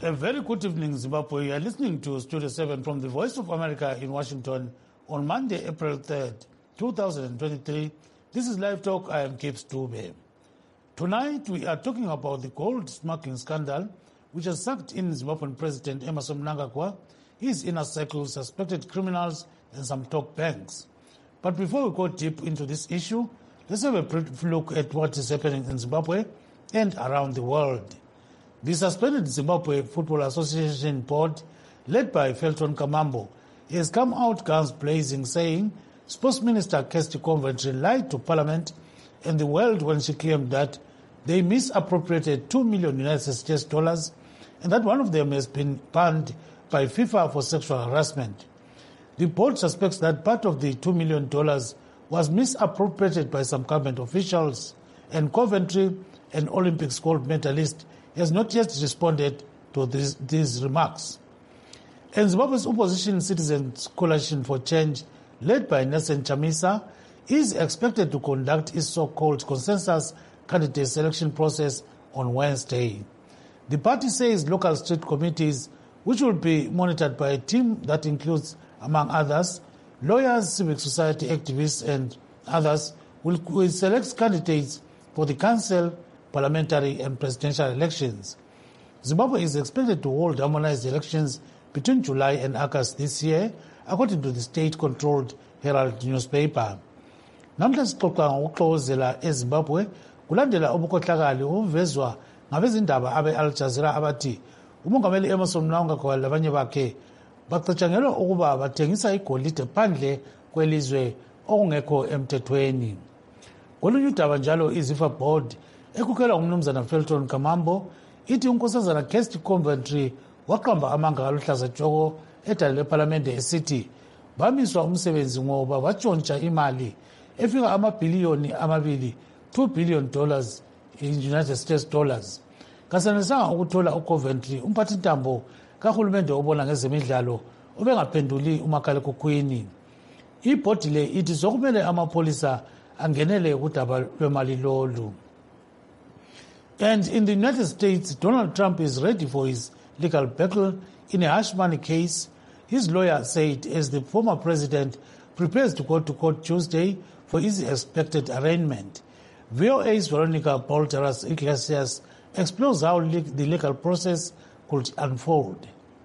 A very good evening, Zimbabwe. You are listening to Studio 7 from the Voice of America in Washington on Monday, April 3rd, 2023. This is Live Talk. I am Gibbs Dube. Tonight, we are talking about the gold smuggling scandal, which has sucked in Zimbabwean President Emmerson Mnangagwa, his inner circle, suspected criminals, and some top banks. But before we go deep into this issue, let's have a brief look at what is happening in Zimbabwe and around the world. The suspended Zimbabwe Football Association board, led by Felton Kamambo, has come out guns blazing, saying Sports Minister Kirsty Coventry lied to Parliament and the world when she claimed that they misappropriated $2 million US and that one of them has been banned by FIFA for sexual harassment. The board suspects that part of the $2 million was misappropriated by some government officials, and Coventry, an Olympics gold medalist, has not yet responded to these remarks. And Zimbabwe's opposition Citizens Coalition for Change, led by Nelson Chamisa, is expected to conduct its so-called consensus candidate selection process on Wednesday. The party says local street committees, which will be monitored by a team that includes, among others, lawyers, civic society activists, and others, will select candidates for the council, parliamentary and presidential elections. Zimbabwe is expected to hold harmonized elections between July and August this year, according to the state-controlled Herald newspaper. Namhla sixoxa ngokuxokozela eZimbabwe kulandela ubukhohlakali obuvezwa ngabezindaba abe-Al Jazeera abathi umongameli Emmerson Mnangagwa labanye bakhe bacatshangelwa ukuba bathengisa igolide phandle kwelizwe okungekho emthethweni. Kolunye udaba njalo iZIFA board ekukhelwa ngumnumzana Felton Kamambo ithi unkosazana Kirsty Coventry waqamba amanga kaluhlaza tshoko edale lephalamende esithi bamiswa umsebenzi ngoba batshontsha imali efika amabhiliyoni amabili $2 billion in United States dollars. Kasanisanga ukuthola uCoventry umphathintambo kahulumende obona ngezemidlalo ubengaphenduli umakhalekhukhwini. Ibhodi le ithi sokumele amapholisa angenele udaba lwemali lolu. And in the United States, Donald Trump is ready for his legal battle in a hush money case. His lawyer said as the former president prepares to go to court Tuesday for his expected arraignment. VOA's Veronica Balderas Iglesias explores how the legal process could unfold.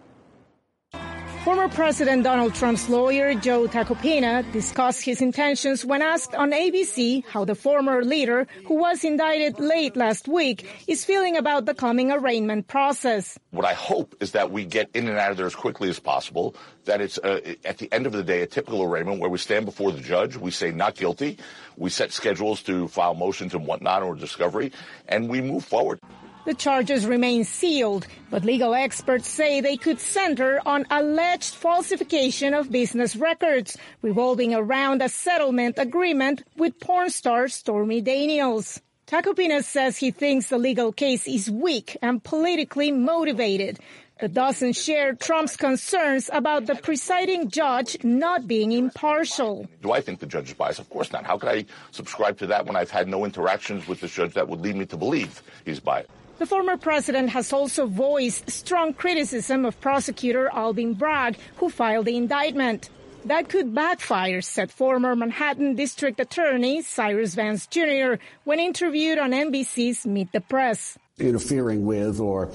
Former President Donald Trump's lawyer, Joe Tacopina, discussed his intentions when asked on ABC how the former leader, who was indicted late last week, is feeling about the coming arraignment process. What I hope is that we get in and out of there as quickly as possible, that it's, at the end of the day, a typical arraignment where we stand before the judge, we say not guilty, we set schedules to file motions and whatnot or discovery, and we move forward. The charges remain sealed, but legal experts say they could center on alleged falsification of business records, revolving around a settlement agreement with porn star Stormy Daniels. Tacopina says he thinks the legal case is weak and politically motivated, but doesn't share Trump's concerns about the presiding judge not being impartial. Do I think the judge is biased? Of course not. How could I subscribe to that when I've had no interactions with this judge that would lead me to believe he's biased? The former president has also voiced strong criticism of prosecutor Alvin Bragg, who filed the indictment. That could backfire, said former Manhattan District Attorney Cyrus Vance Jr. when interviewed on NBC's Meet the Press. Interfering with or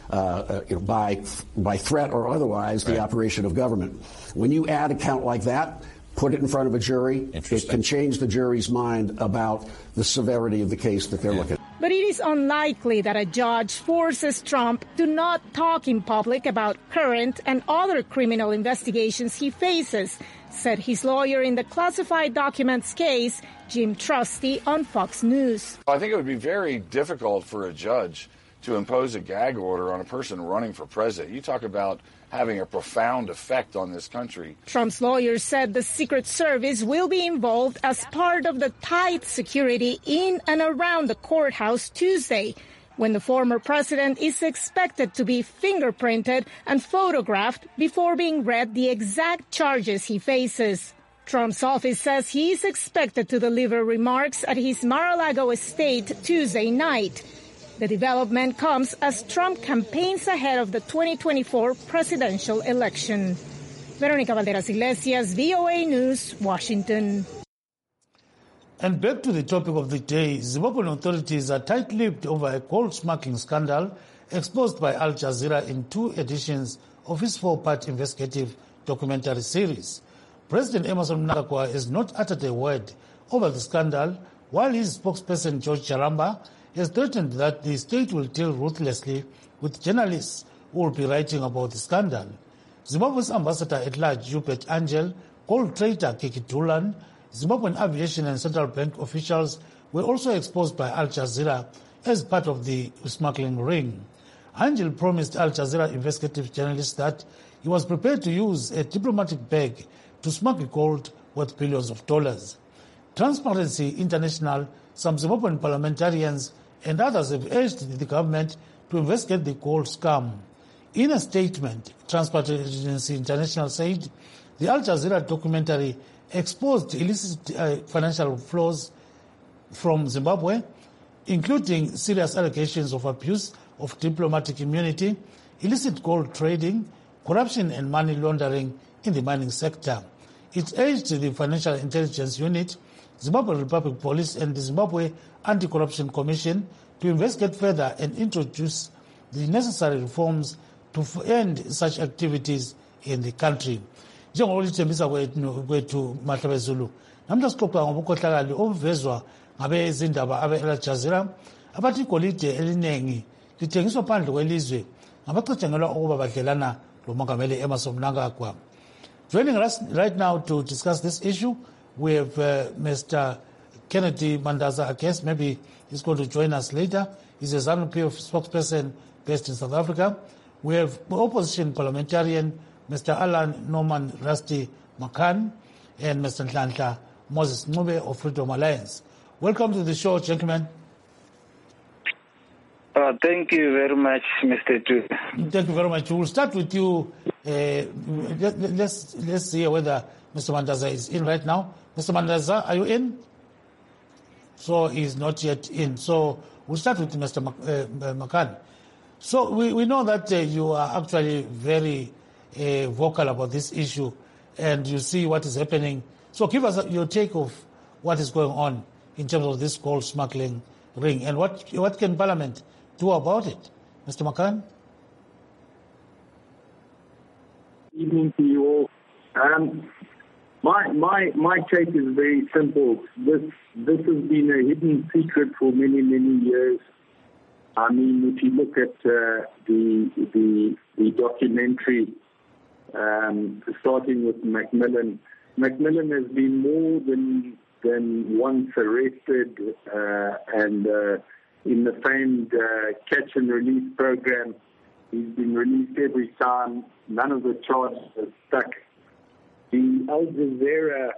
by threat or otherwise the operation of government. When you add a count like that, put it in front of a jury, it can change the jury's mind about the severity of the case that they're looking at. But it is unlikely that a judge forces Trump to not talk in public about current and other criminal investigations he faces, said his lawyer in the classified documents case, Jim Trusty, on Fox News. I think it would be very difficult for a judge to impose a gag order on a person running for president. You talk about having a profound effect on this country. Trump's lawyers said the Secret Service will be involved as part of the tight security in and around the courthouse Tuesday, when the former president is expected to be fingerprinted and photographed before being read the exact charges he faces. Trump's office says he is expected to deliver remarks at his Mar-a-Lago estate Tuesday night. The development comes as Trump campaigns ahead of the 2024 presidential election. Veronica Valderas Iglesias, VOA News, Washington. And back to the topic of the day, Zimbabwean authorities are tight-lipped over a gold smuggling scandal exposed by Al Jazeera in 2 editions of its 4-part investigative documentary series. President Emmerson Mnangagwa has not uttered a word over the scandal, while his spokesperson George Charamba has threatened that the state will deal ruthlessly with journalists who will be writing about the scandal. Zimbabwe's ambassador at large, Hubert Angel, gold trader Kiki Dulan, Zimbabwean aviation and central bank officials were also exposed by Al Jazeera as part of the smuggling ring. Angel promised Al Jazeera investigative journalists that he was prepared to use a diplomatic bag to smuggle gold worth billions of dollars. Transparency International, some Zimbabwean parliamentarians and others have urged the government to investigate the gold scam. In a statement, Transparency International said the Al Jazeera documentary exposed illicit financial flows from Zimbabwe, including serious allegations of abuse of diplomatic immunity, illicit gold trading, corruption and money laundering in the mining sector. It urged the Financial Intelligence Unit, Zimbabwe Republic Police and the Zimbabwe Anti-Corruption Commission to investigate further and introduce the necessary reforms to end such activities in the country. Njengokuthembisa kwethu Mahlabe Zulu, namhla sixoxa ngobukhohlakali obuvezwa ngabezindaba abe-Al Jazeera abathi igolide eliningi lithengiswa phandle kwelizwe ngabacatshangelwa ukuba badlelana lomongameli Emmerson Mnangagwa. Joining us right now to discuss this issue, we have Mr. Kennedy Mandaza, I guess maybe he's going to join us later. He's a ZANU-PF spokesperson based in South Africa. We have opposition parliamentarian Mr. Alan Norman Rusty Makan and Mr. Nhlanhla Moses Ncube of Freedom Alliance. Welcome to the show, gentlemen. Thank you very much, Mr. Tu. Thank you very much. We'll start with you. Let's see whether Mr. Mandaza is in right now. Mr. Mandaza, are you in? So he's not yet in. So we'll start with Mr. Makan. So we know that you are actually very vocal about this issue and you see what is happening. So give us your take of what is going on in terms of this gold smuggling ring and what can Parliament do about it? Mr. Makan? Evening to you all. My take is very simple. This has been a hidden secret for many, many years. I mean, if you look at the documentary, starting with Macmillan has been more than once arrested, and in the famed catch and release program, he's been released every time. None of the charges are stuck. The Al Jazeera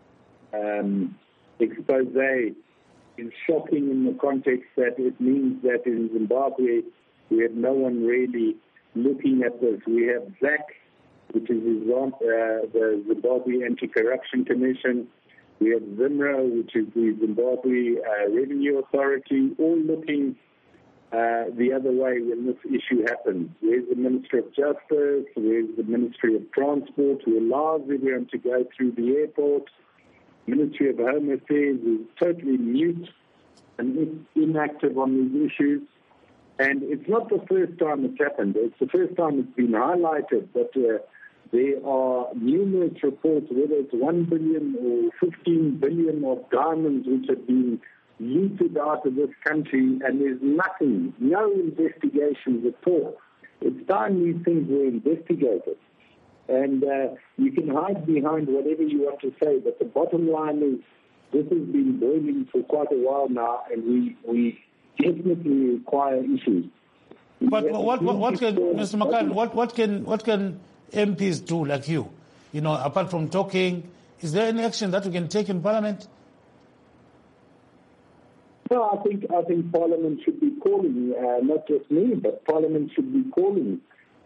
expose is shocking in the context that it means that in Zimbabwe we have no one really looking at this. We have ZAC, which is the Zimbabwe Anti-Corruption Commission. We have ZIMRA, which is the Zimbabwe Revenue Authority, all looking the other way when this issue happens. Where's the Ministry of Justice? Where's the Ministry of Transport, who allows everyone to go through the airport? Ministry of Home Affairs is totally mute and inactive on these issues. And it's not the first time it's happened. It's the first time it's been highlighted, but there are numerous reports, whether it's 1 billion or 15 billion of diamonds which have been looted out of this country, and there's nothing, no investigations at all. It's time these things were investigated. And you can hide behind whatever you want to say, but the bottom line is this has been boiling for quite a while now, and we definitely require issues. But what can, Mr. Makan, what can MPs do like you? You know, apart from talking, is there any action that we can take in Parliament? No, I think Parliament should be calling, not just me, but Parliament should be calling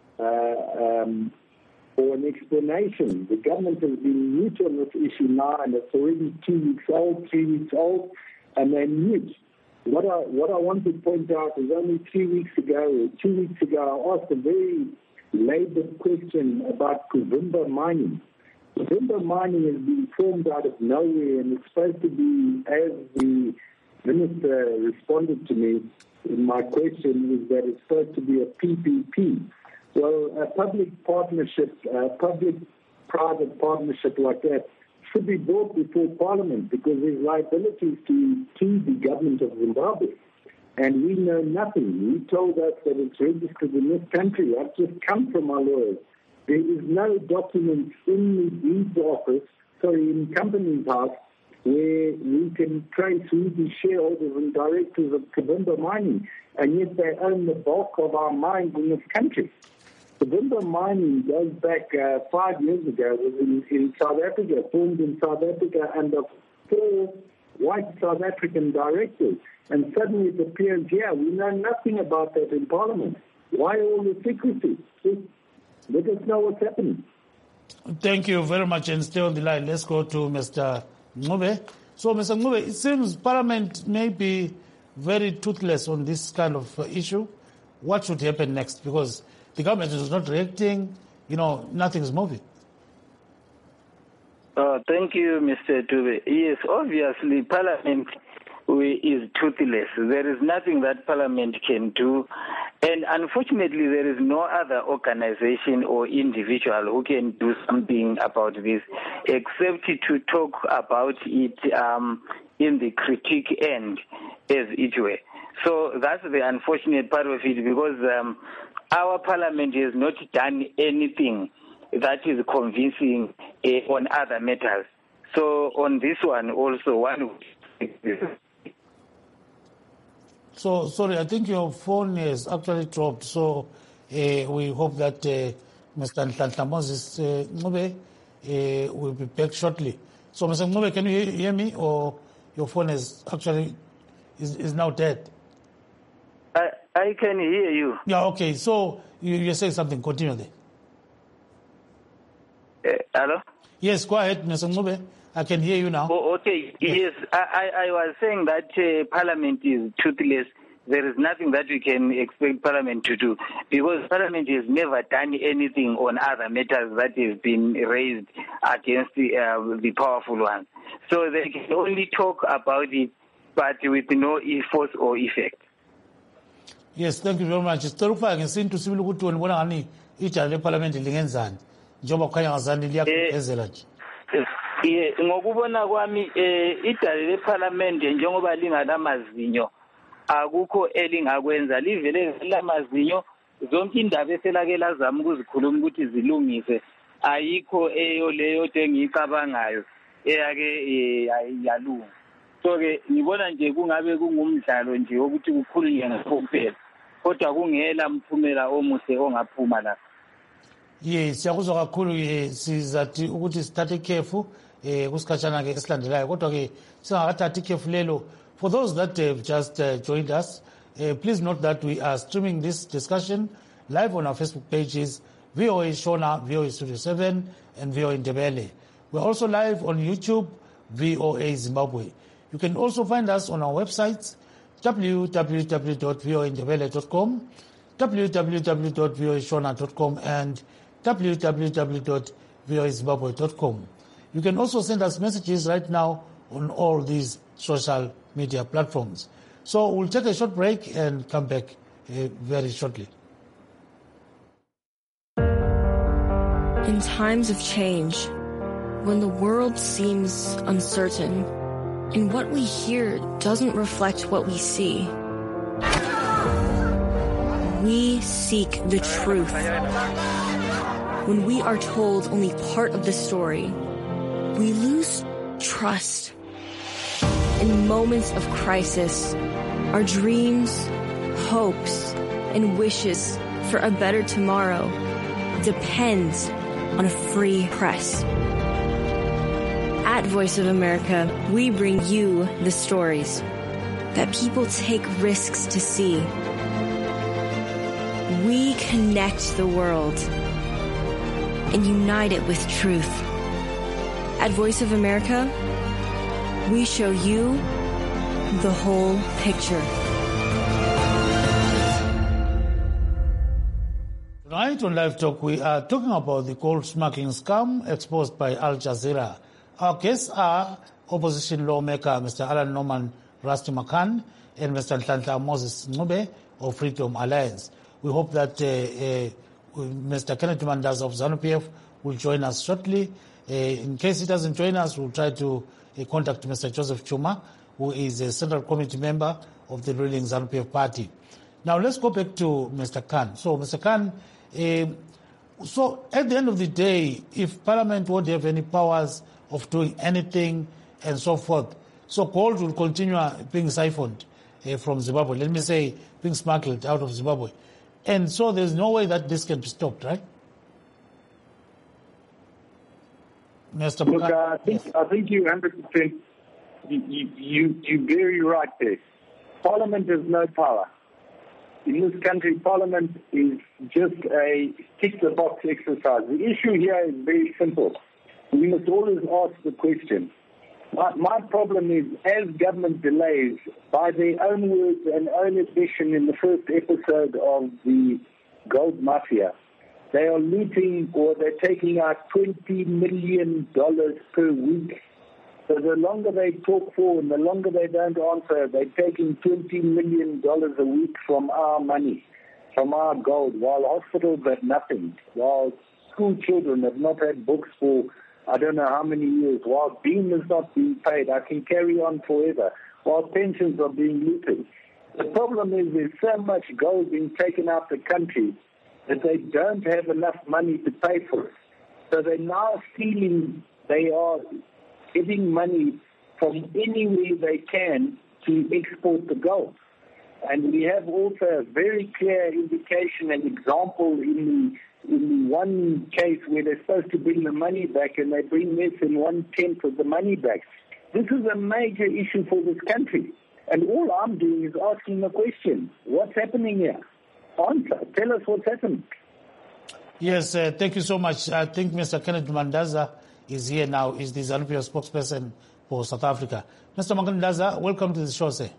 for an explanation. The government has been mute on this issue now, and it's already 2 weeks old, 3 weeks old, and they're mute. What I want to point out is only 2 weeks ago, I asked a very laboured question about Kuvimba mining. Kuvimba mining has been formed out of nowhere, and it's supposed to be, as the minister responded to me in my question, is that it's supposed to be a PPP. Well, a public partnership, public-private partnership like that should be brought before Parliament, because there's liabilities to the government of Zimbabwe. And we know nothing. He told us that it's registered in this country. I've just come from our lawyers. There is no documents in the deeds office, in Companies House, where we can trace who the shareholders and directors of Kuvimba Mining, and yet they own the bulk of our mines in this country. Kuvimba Mining goes back 5 years ago. It was in South Africa, formed in South Africa under 4 white South African directors. And suddenly it appears, we know nothing about that in Parliament. Why all the secrecy? Just let us know what's happening. Thank you very much, and stay on the line. Let's go to Mr. Ncube. So, Mr. Ncube, it seems Parliament may be very toothless on this kind of issue. What should happen next? Because the government is not reacting, nothing is moving. Thank you, Mr. Dube. Yes, obviously, Parliament is toothless. There is nothing that Parliament can do. And unfortunately, there is no other organization or individual who can do something about this, except to talk about it in the critique end, as it were. So that's the unfortunate part of it, because our Parliament has not done anything that is convincing on other matters. So on this one also, one would... So, sorry, I think your phone is actually dropped. So we hope that Mr. Nhlanhla Moses Ncube will be back shortly. So, Mr. Ncube, can you hear me, or your phone is actually is now dead? I can hear you. Yeah, okay. So you're saying something. Continue there. Hello? Yes, go ahead, Mr. Ncube. I can hear you now. Oh, okay. Yes, I was saying that Parliament is toothless. There is nothing that we can expect Parliament to do, because Parliament has never done anything on other matters that have been raised against the powerful ones. So they can only talk about it, but with no force or effect. Yes, thank you very much. Storukufaka ngesintu sibili ukuthi wena ubona ngani ijala leParliament lingenzani njengoba kukhanya ngazani liyagezela nje. Ngokubona kwami idala leParliament njengoba linganamazinyo akukho elingakwenza, livele lamazinyo, zonke indaba eselake lazama ukuzikhuluma ukuthi zilungise ayikho leyo engiyicabangayo eyake yalunga. So ke ngibona nje kungabe kungumdlalo nje ukuthi kukhulunywe ngakho kuphela, kodwa kungela mphumela omuhle ongaphuma lapha. Yes, siyakuzwa kakhulu sizathi ukuthi sithathe ikhefu kusikhatshana ke esilandelayo, kodwa ke singakathathi ikhefu lelo. For those that have just joined us, please note that we are streaming this discussion live on our Facebook pages, VOA Shona, VOA Studio 7, and VOA Ndebele. We're also live on YouTube, VOA Zimbabwe. You can also find us on our websites, www.voandebele.com, www.voashona.com, and www.voazimbabwe.com. You can also send us messages right now on all these social media platforms. So we'll take a short break and come back very shortly. In times of change, when the world seems uncertain and what we hear doesn't reflect what we see, we seek the truth. When we are told only part of the story, we lose trust. In moments of crisis, our dreams, hopes, and wishes for a better tomorrow depends on a free press. At Voice of America, we bring you the stories that people take risks to see. We connect the world and unite it with truth. At Voice of America, we show you the whole picture. Tonight on Live Talk, we are talking about the gold smuggling scam exposed by Al Jazeera. Our guests are opposition lawmaker Mr. Alan Norman Rusty Macan and Mr. Nhlanhla Moses Ncube of Freedom Alliance. We hope that Mr. Kenneth Mandaza of ZANU-PF will join us shortly. In case he doesn't join us, we'll try to contact Mr. Joseph Chuma, who is a Central Committee member of the ruling ZANU-PF party. Now, let's go back to Mr. Khan. So, Mr. Khan, so at the end of the day, if Parliament won't have any powers of doing anything and so forth, so gold will continue being siphoned from Zimbabwe, let me say being smuggled out of Zimbabwe. And so there's no way that this can be stopped, right? Mr. Look, I think you 100%, you're very right there. Parliament has no power. In this country, Parliament is just a tick-the-box exercise. The issue here is very simple. We must always ask the question. My problem is, as government delays, by their own words and own admission in the first episode of the Gold Mafia, they are looting or they're taking out $20 million per week. So the longer they talk for and the longer they don't answer, they're taking $20 million a week from our money, from our gold, while hospitals have nothing, while school children have not had books for I don't know how many years, while beam is not being paid. I can carry on forever, while pensions are being looted. The problem is there's so much gold being taken out the country that they don't have enough money to pay for it. So they're now stealing, they are getting money from anywhere they can to export the gold. And we have also a very clear indication and example in the one case where they're supposed to bring the money back and they bring less than 1/10 of the money back. This is a major issue for this country. And all I'm doing is asking the question, what's happening here? Answer. Tell us what's happening. Yes, thank you so much. I think Mr. Kenneth Mandaza is here now. He's the ZANU-PF spokesperson for South Africa. Mr. Mandaza, welcome to the show, sir.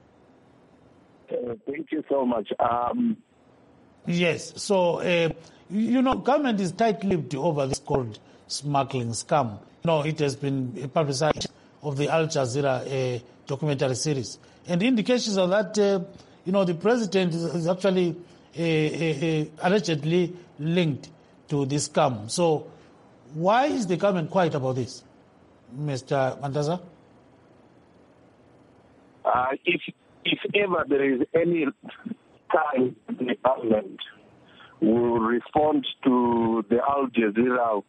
Thank you so much. Yes, so, government is tight-lipped over this gold smuggling scam. It has been publicized of the Al Jazeera documentary series. And indications of that, the president is actually allegedly linked to this scam. So why is the government quiet about this, Mr. Mandaza? If ever there is any time the government will respond to the Al Jazeera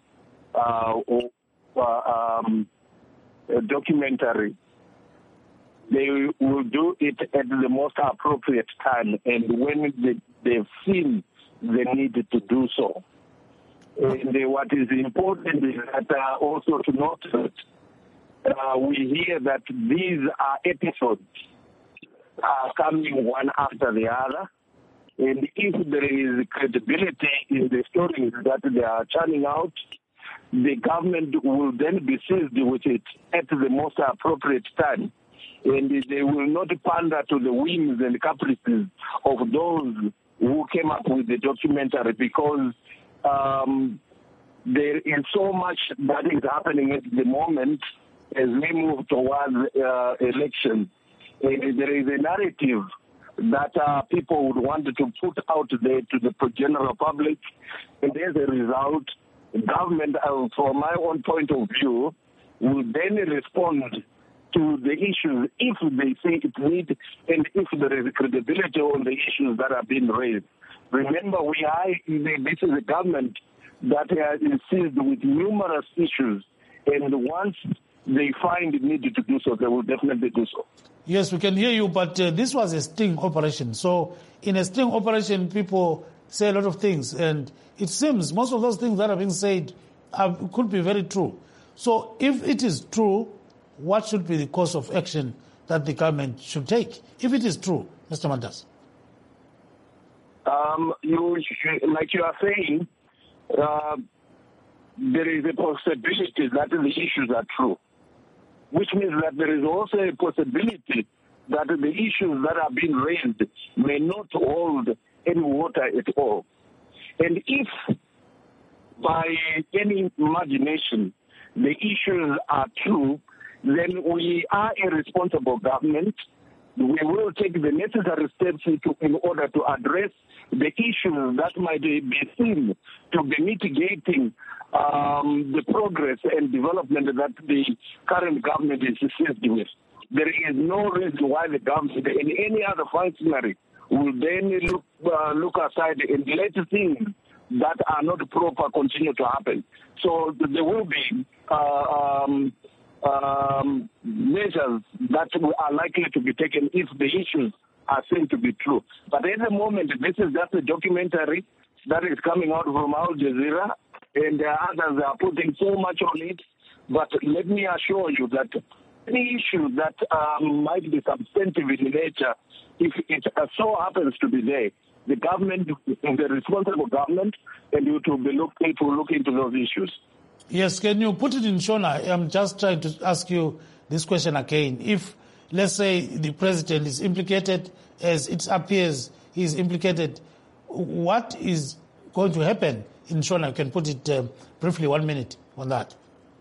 documentary, they will do it at the most appropriate time and when they've seen the need to do so. And what is important is that also to note that we hear that these are episodes coming one after the other. And if there is credibility in the stories that they are churning out, the government will then be seized with it at the most appropriate time. And they will not pander to the whims and caprices of those who came up with the documentary because there is so much that is happening at the moment as we move towards elections. There is a narrative that people would want to put out there to the general public, and as a result, government, from my own point of view, will then respond to the issues if they see it need and if there is credibility on the issues that are being raised. Remember, this is a government that is seized with numerous issues, and once they find it needed to do so, they will definitely do so. Yes, we can hear you, but this was a sting operation. So in a sting operation, people say a lot of things, and it seems most of those things that are being said could be very true. So if it is true, what should be the course of action that the government should take, if it is true, Mr. Mandaza? Like you are saying, there is a possibility that the issues are true, which means that there is also a possibility that the issues that are being raised may not hold any water at all. And if by any imagination the issues are true, then we are a responsible government. We will take the necessary steps in order to address the issues that might be seen to be mitigating the progress and development that the current government is seized with. There is no reason why the government and any other functionary will then look aside and let things that are not proper continue to happen. So there will be measures that are likely to be taken if the issues are seen to be true. But at the moment, this is just a documentary that is coming out from Al Jazeera, and others are putting so much on it. But let me assure you that any issue that might be substantive in nature, if it so happens to be there, the government is the responsible government, and it will look into those issues. Yes, can you put it in Shona? I'm just trying to ask you this question again. If, let's say, the president is implicated, as it appears he's implicated, what is going to happen in Shona? You can put it briefly, 1 minute on that.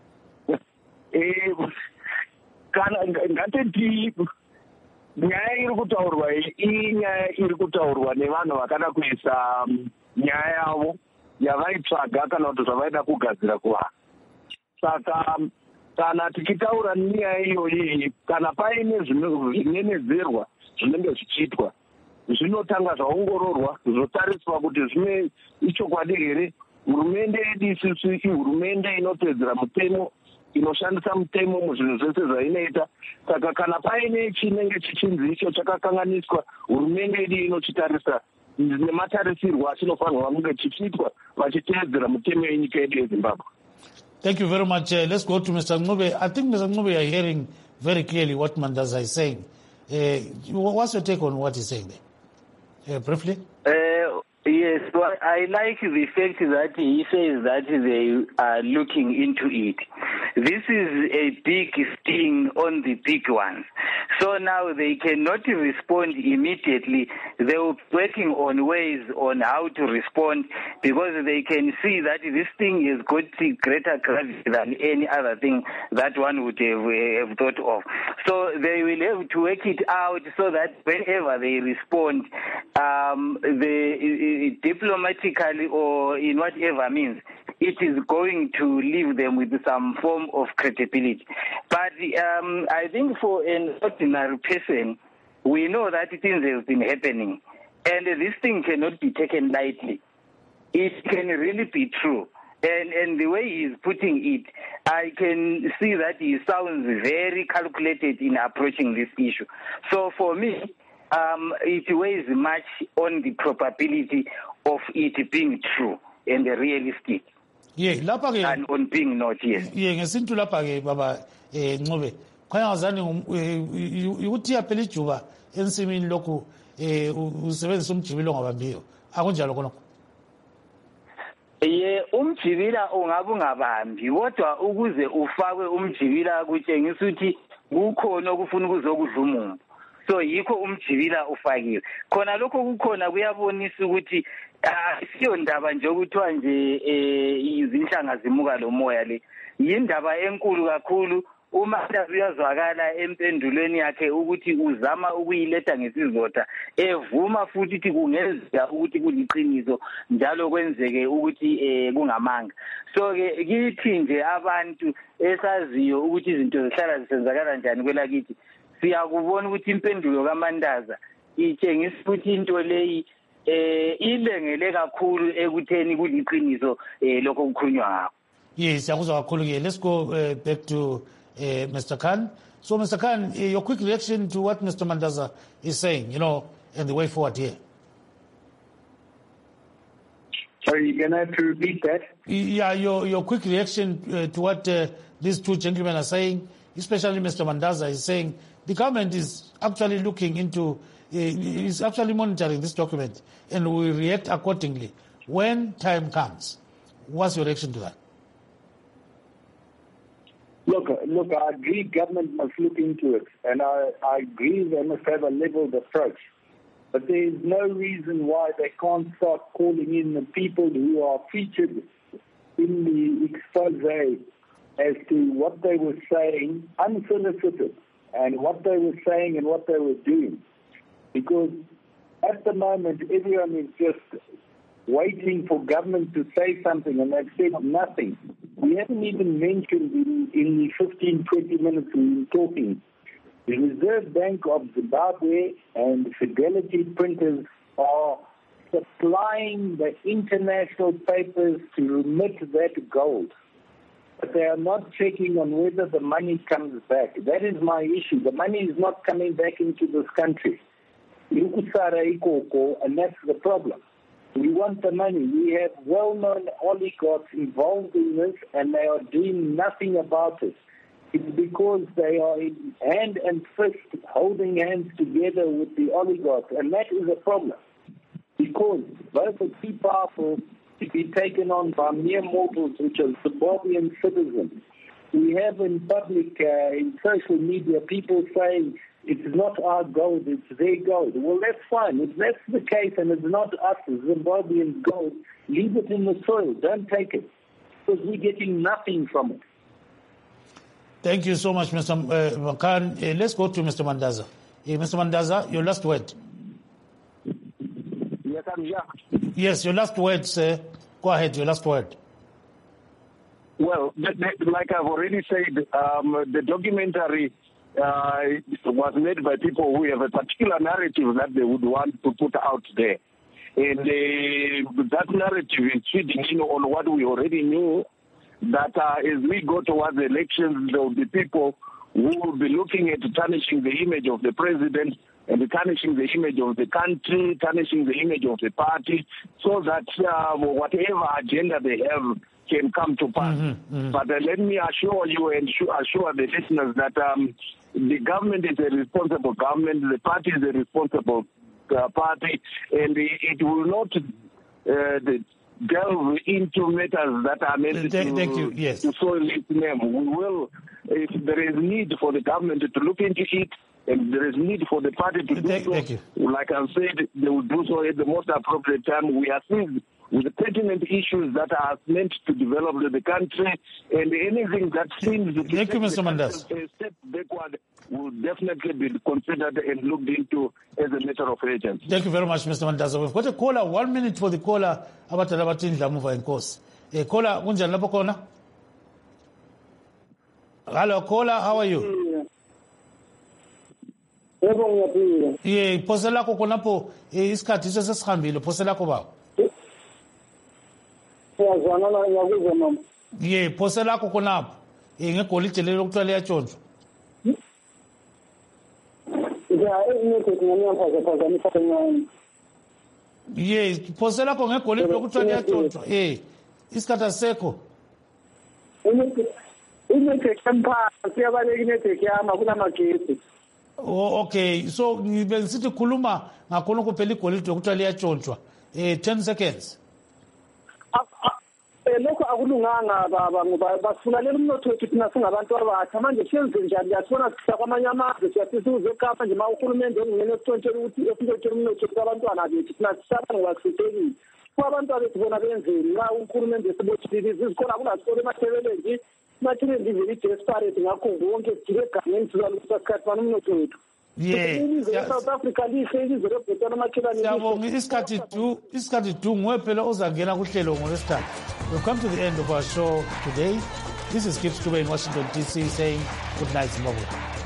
Nyaya iri kutaurwa inyaya iri kutaurwa nevanhu vakada kuisa nyaya yavo yavaitsvaga kana kuti zvavaida kugadzira kuvanhu. Saka kana tichitaura nyaya iyoyi, kana paine zvinenedzerwa zvinenge zvichiitwa, zvinotanga zvaongororwa zvotariswa kuti zvine ichokwadi here. Hurumende yedu isusu ihurumende inotedzera mutemo, inoshandisa mutemo muzvinhu zvese zvainoita. Saka kana paine chinenge chichinzi icho chakakanganiswa, hurumende yedu inochitarisa nematarisirwo achinofanirwa kunge chichiitwa vachiteedzera mutemo yenyika yedu yeZimbabwe. Thank you very much. Let's go to Mr. Ncube. I think, Mr. Ncube, you are hearing very clearly what Mandaza is saying. What's your take on what he's saying there? Briefly? Yes, well, I like the fact that he says that they are looking into it. This is a big sting on the big ones. So now they cannot respond immediately. They are working on ways on how to respond because they can see that this thing has got greater gravity than any other thing that one would have thought of. So they will have to work it out so that whenever they respond, diplomatically or in whatever means, it is going to leave them with some form of credibility. But I think for an ordinary person, we know that things have been happening, and this thing cannot be taken lightly. It can really be true. And the way he is putting it, I can see that he sounds very calculated in approaching this issue. So for me, it weighs much on the probability of it being true and realistic. And on being not, yes. Ngesintu lapha ke baba Ncube khaya ngazani ukuthi yaphela ijuba ensimini lokhu usebenzisa umjibilo ngabambiyo akunjalo khona. Umjibila ungabe ungabambi kodwa ukuze ufakwe umjibila kutshengisa ukuthi kukhona okufuna ukuzokudla umuntu. So yikho umjibila ufakiwe. Khona lokho kukhona kuyabonisa ukuthi siyo ndaba nje ukuthiwa nje izinhlanga zimuka lo moya le. Yindaba enkulu kakhulu. Uma uyazwakala empendulweni yakhe ukuthi uzama ukuyiletha ngesizotha evuma futhi ukuthi kungenzeka ukuthi kuliqiniso njalo kwenzeke ukuthi kungamanga. So ke kithi nje abantu esaziyo ukuthi izinto zihlala zisenzakala njani kwelakithi siyakubona ukuthi impendulo kaMandaza itshengisa ukuthi into leyi ilengele kakhulu ekutheni kuliqiniso lokho kukhulunywa ngakho. Yes, yakuzwa kakhulu ke. Let's go back to Mr. Khan. So, Mr. Khan, your quick reaction to what Mr. Mandaza is saying, and the way forward here. Sorry, you're going to have to repeat that? Yeah, your quick reaction to what these two gentlemen are saying, especially Mr. Mandaza is saying, the government is actually looking into, is actually monitoring this document and will react accordingly when time comes. What's your reaction to that? Look, I agree government must look into it, and I agree they must have a leveled approach. But there is no reason why they can't start calling in the people who are featured in the expose as to what they were saying, unsolicited, and what they were saying and what they were doing. Because at the moment, everyone is just waiting for government to say something, and they've said nothing. We haven't even mentioned in the 15, 20 minutes we've been talking, the Reserve Bank of Zimbabwe and Fidelity Printers are supplying the international papers to remit that gold. But they are not checking on whether the money comes back. That is my issue. The money is not coming back into this country. And that's the problem. We want the money. We have well-known oligarchs involved in this, and they are doing nothing about it. It's because they are in hand and fist holding hands together with the oligarchs, and that is a problem. Because both are too powerful to be taken on by mere mortals, which are Zimbabwean citizens. We have in public, in social media, people saying it's not our gold, it's their gold. Well, that's fine. If that's the case and it's not us, Zimbabwean gold, leave it in the soil. Don't take it. Because we're getting nothing from it. Thank you so much, Mr. Makan. Let's go to Mr. Mandaza. Mr. Mandaza, your last word. Yes, I'm here. Yes, your last word, sir. Go ahead, your last word. Well, like I've already said, the documentary was made by people who have a particular narrative that they would want to put out there. And that narrative is feeding in on what we already knew, that as we go towards the elections, there will be people who will be looking at tarnishing the image of the president and tarnishing the image of the country, tarnishing the image of the party, so that whatever agenda they have can come to pass. But let me assure you and assure the listeners that the government is a responsible government, the party is a responsible party, and it will not delve into matters that are meant to soil its name. We will, if there is need for the government to look into it, and there is need for the party to do so, like I've said, they will do so at the most appropriate time. We are seized with the pertinent issues that are meant to develop the country, and anything that seems to take a step backward will definitely be considered and looked into as a matter of urgency. Thank you very much, Mr. Mandaza. We've got a caller, 1 minute for the caller. Caller, kunjani lapho khona? Hello, caller, how are you? Yeah, phose lakho khonapho isikhathi sesihambile, phose lakho baba. Yeah, phose lakho khonapho ngegolide lelo kuthiwa liyatshontshwa. Yeah, phose lakho ngegolide lokuthiwa liyatshontshwa. Isikhathi asekho. Oh, okay. So ngibengisithi khuluma ngakhona kuphela igolide ukuthiwa liyatshontshwa. 10 seconds. Lokho akulunganga baba ngoba basifunalela umnotho wethu thina singabantu abatsha manje siyenze njani yasibona sisa kwamanye amazwe siyathi uzekapa nje uhulumende ongene esithontshela ukuthi esithontshela umnotho kwabantwana bethu thina sisaba ngoba sisekelile kwabantwana bethu bona benzeni la uhulumende esibothile izikole akulasikole emathebeleni mathebeleni livele desperate ngakho wonke sile egangeni sizalukisa sikhathi bani umnotho wethu. Yeah, South Africa isikhathi du nguwe phela ozangena kuhlelo ngolwesithathu. We've come to the end of our show today. This is Gibbs Dube in Washington, D.C. saying good night, Zimbabwe.